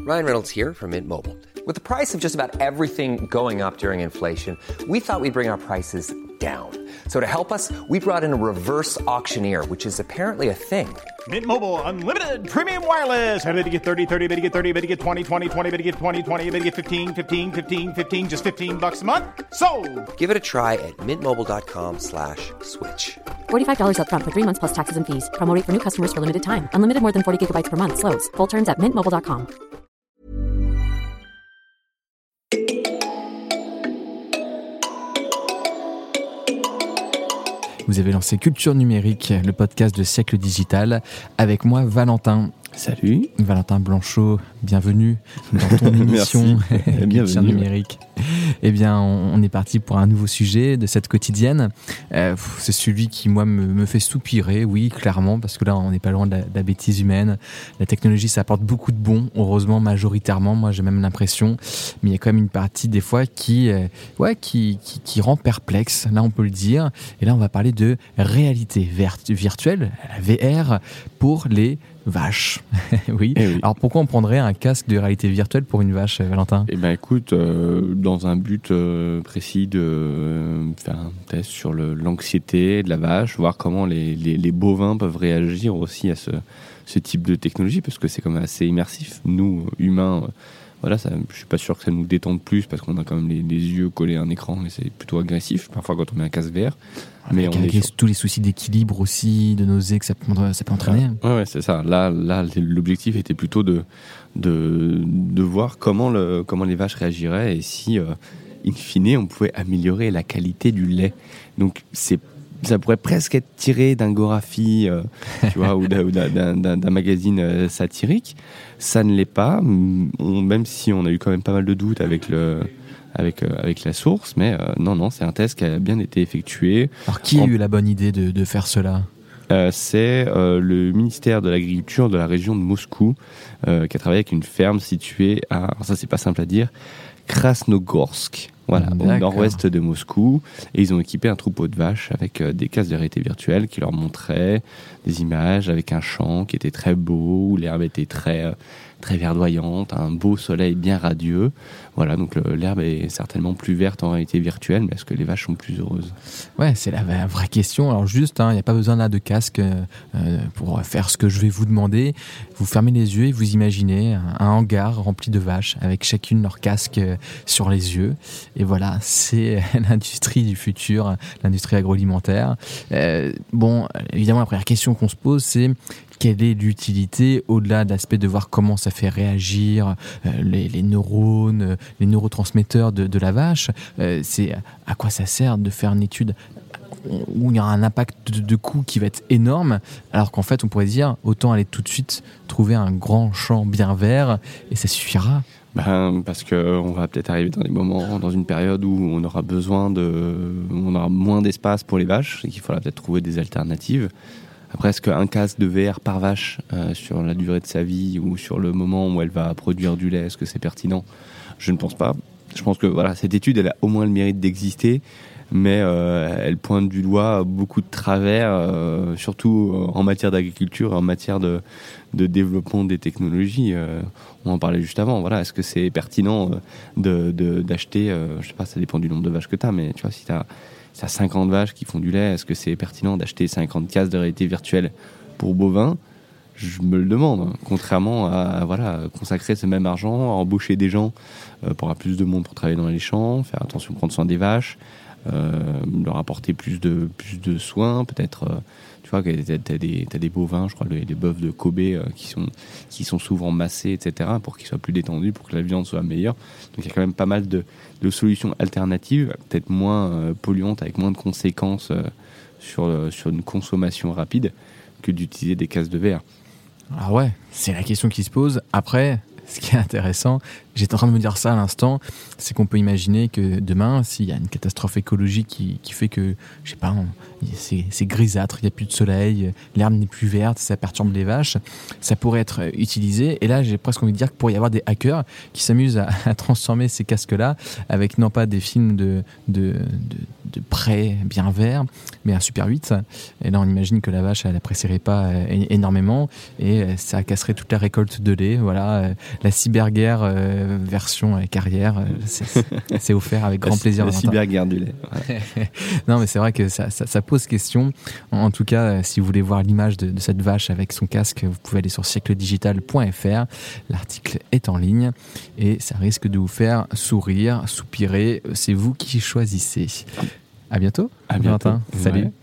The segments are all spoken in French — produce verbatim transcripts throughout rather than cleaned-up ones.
Ryan Reynolds here from Mint Mobile. With the price of just about everything going up during inflation, we thought we'd bring our prices down. So to help us, we brought in a reverse auctioneer, which is apparently a thing. Mint Mobile Unlimited Premium Wireless. How to get thirty, thirty, how to get thirty, how to get twenty, twenty, twenty, how to get twenty, twenty, how to get fifteen, fifteen, fifteen, fifteen, just fifteen bucks a month? Sold! Give it a try at mintmobile.com slash switch. forty-five dollars up front for three months plus taxes and fees. Promo rate for new customers for limited time. Unlimited more than forty gigabytes per month. Slows full terms at mint mobile dot com. Vous avez lancé Culture Numérique, le podcast de Siècle Digital, avec moi Valentin. Salut. Valentin Blanchot, bienvenue dans ton émission Culture Numérique. Eh bien, on, on est parti pour un nouveau sujet de cette quotidienne. Euh, c'est celui qui, moi, me, me fait soupirer, oui, clairement, parce que là, on n'est pas loin de la, de la bêtise humaine. La technologie, ça apporte beaucoup de bons, heureusement, majoritairement. Moi, j'ai même l'impression. Mais il y a quand même une partie, des fois, qui, euh, ouais, qui, qui, qui rend perplexe. Là, on peut le dire. Et là, on va parler de réalité ver- virtuelle, la V R, pour les vache. oui. Eh oui. Alors pourquoi on prendrait un casque de réalité virtuelle pour une vache, Valentin ? Eh ben écoute, euh, dans un but euh, précis de euh, faire un test sur le, l'anxiété de la vache, voir comment les, les, les bovins peuvent réagir aussi à ce, ce type de technologie, parce que c'est quand même assez immersif. Nous, humains, euh, voilà, ça, je suis pas sûr que ça nous détende plus, parce qu'on a quand même les, les yeux collés à un écran et c'est plutôt agressif, parfois quand on met un casque V R. Mais avec, on avec est sur... tous les soucis d'équilibre aussi, de nausée que ça peut, ça peut entraîner. Ouais, ouais, c'est ça. Là, là, l'objectif était plutôt de, de, de voir comment, le, comment les vaches réagiraient et si, euh, in fine, on pouvait améliorer la qualité du lait. Donc, c'est, ça pourrait presque être tiré d'un Gorafi, euh, tu vois, ou, d'un, ou d'un, d'un, d'un magazine euh, satirique. Ça ne l'est pas, on, même si on a eu quand même pas mal de doutes avec le... Avec, euh, avec la source, mais euh, non, non, c'est un test qui a bien été effectué. Alors, qui a en... eu la bonne idée de, de faire cela ? euh, C'est euh, le ministère de l'Agriculture de la région de Moscou, euh, qui a travaillé avec une ferme située à, alors ça c'est pas simple à dire, Krasnogorsk, voilà, D'accord. au nord-ouest de Moscou, et ils ont équipé un troupeau de vaches avec euh, des casques de réalité virtuelle qui leur montraient des images avec un champ qui était très beau, où l'herbe était très... Euh, très verdoyante, un beau soleil bien radieux. Voilà, donc le, l'herbe est certainement plus verte en réalité virtuelle, mais est-ce que les vaches sont plus heureuses ? Ouais, c'est la, la vraie question. Alors juste, il hein, n'y a pas besoin là de casque euh, pour faire ce que je vais vous demander. Vous fermez les yeux et vous imaginez un, un hangar rempli de vaches avec chacune leur casque euh, sur les yeux. Et voilà, c'est l'industrie du futur, l'industrie agroalimentaire. Euh, bon, évidemment, la première question qu'on se pose, c'est quelle est l'utilité, au-delà de l'aspect de voir comment ça fait réagir euh, les, les neurones, euh, les neurotransmetteurs de, de la vache, euh, c'est à quoi ça sert de faire une étude où il y a un impact de, de coût qui va être énorme, alors qu'en fait on pourrait dire autant aller tout de suite trouver un grand champ bien vert et ça suffira. Ben, parce qu'on va peut-être arriver dans des moments, dans une période où on aura besoin de, on aura moins d'espace pour les vaches et qu'il faudra peut-être trouver des alternatives. Après, est-ce qu'un casque de V R par vache euh, sur la durée de sa vie ou sur le moment où elle va produire du lait, est-ce que c'est pertinent ? Je ne pense pas. Je pense que voilà, cette étude, elle a au moins le mérite d'exister, mais euh, elle pointe du doigt beaucoup de travers, euh, surtout en matière d'agriculture, en matière de, de développement des technologies. Euh, on en parlait juste avant. Voilà, est-ce que c'est pertinent de, de, d'acheter, euh, je sais pas, ça dépend du nombre de vaches que tu as, mais tu vois, si tu as Si t'as cinquante vaches qui font du lait, est-ce que c'est pertinent d'acheter cinquante casques de réalité virtuelle pour bovins ? Je me le demande. Contrairement à voilà, consacrer ce même argent, à embaucher des gens euh, pour avoir plus de monde pour travailler dans les champs, faire attention, prendre soin des vaches, euh, leur apporter plus de, plus de soins, peut-être... Euh, tu vois, t'as des, t'as des bovins, je crois, les, les bœufs de Kobe euh, qui, sont, qui sont souvent massés, et cetera, pour qu'ils soient plus détendus, pour que la viande soit meilleure. Donc il y a quand même pas mal de, de solutions alternatives, peut-être moins euh, polluantes, avec moins de conséquences euh, sur, euh, sur une consommation rapide, que d'utiliser des casques de V R. Ah ouais, c'est la question qui se pose. Après, ce qui est intéressant, j'étais en train de me dire ça à l'instant, c'est qu'on peut imaginer que demain, s'il y a une catastrophe écologique qui, qui fait que, je sais pas, on, c'est, c'est grisâtre, il n'y a plus de soleil, l'herbe n'est plus verte, ça perturbe les vaches, ça pourrait être utilisé. Et là, j'ai presque envie de dire qu'il pourrait y avoir des hackers qui s'amusent à, à transformer ces casques-là avec non pas des films de, de, de, de près bien verts, mais un Super huit. Et là, on imagine que la vache, elle n'apprécierait pas énormément et ça casserait toute la récolte de lait. Voilà, la cyberguerre euh, version carrière, c'est, c'est offert avec grand la, plaisir. La cyberguerre du lait. Voilà. Non, mais c'est vrai que ça, ça, ça pose question. En tout cas, si vous voulez voir l'image de, de cette vache avec son casque, vous pouvez aller sur siècle digital point f r. L'article est en ligne et ça risque de vous faire sourire, soupirer. C'est vous qui choisissez. À bientôt. À bientôt. Valentin. Salut. Ouais.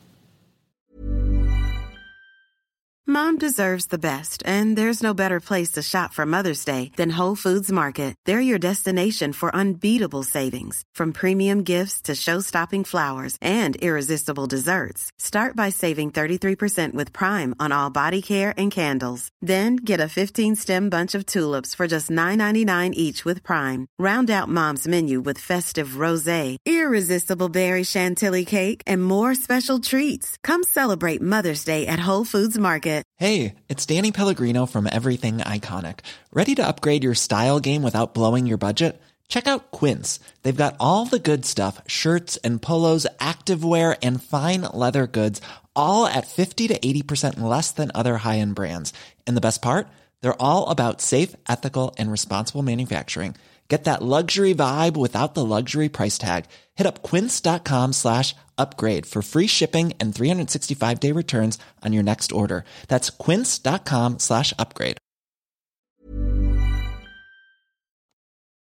Mom deserves the best, and there's no better place to shop for Mother's Day than Whole Foods Market. They're your destination for unbeatable savings, from premium gifts to show-stopping flowers and irresistible desserts. Start by saving thirty-three percent with Prime on all body care and candles. Then get a fifteen-stem bunch of tulips for just nine ninety-nine each with Prime. Round out Mom's menu with festive rosé, irresistible berry chantilly cake, and more special treats. Come celebrate Mother's Day at Whole Foods Market. Hey, it's Danny Pellegrino from Everything Iconic. Ready to upgrade your style game without blowing your budget? Check out Quince. They've got all the good stuff, shirts and polos, activewear, and fine leather goods, all at fifty to eighty percent less than other high-end brands. And the best part? They're all about safe, ethical, and responsible manufacturing. Get that luxury vibe without the luxury price tag. Hit up quince.com slash upgrade for free shipping and three sixty-five day returns on your next order. That's quince.com slash upgrade.